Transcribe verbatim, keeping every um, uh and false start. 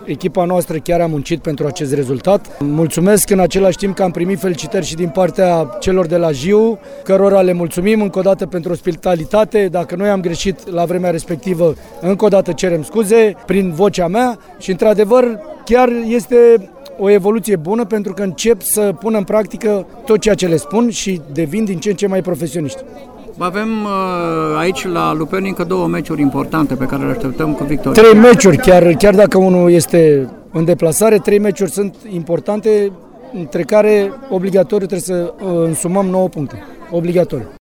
echipa noastră chiar a muncit pentru acest rezultat. Mulțumesc în același timp că am primit felicitări și din partea celor de la Jiu, cărora le mulțumim încă o dată pentru ospitalitate. Dacă noi am greșit la vremea respectivă, încă o dată cerem scuze prin vocea mea și într-adevăr chiar este o evoluție bună pentru că încep să pun în practică tot ceea ce le spun și devin din ce în ce mai profesioniști. Avem aici la Luperni încă două meciuri importante pe care le așteptăm cu victorie. Trei meciuri, chiar, chiar dacă unul este în deplasare, trei meciuri sunt importante, între care obligatoriu trebuie să însumăm nouă puncte. Obligatoriu.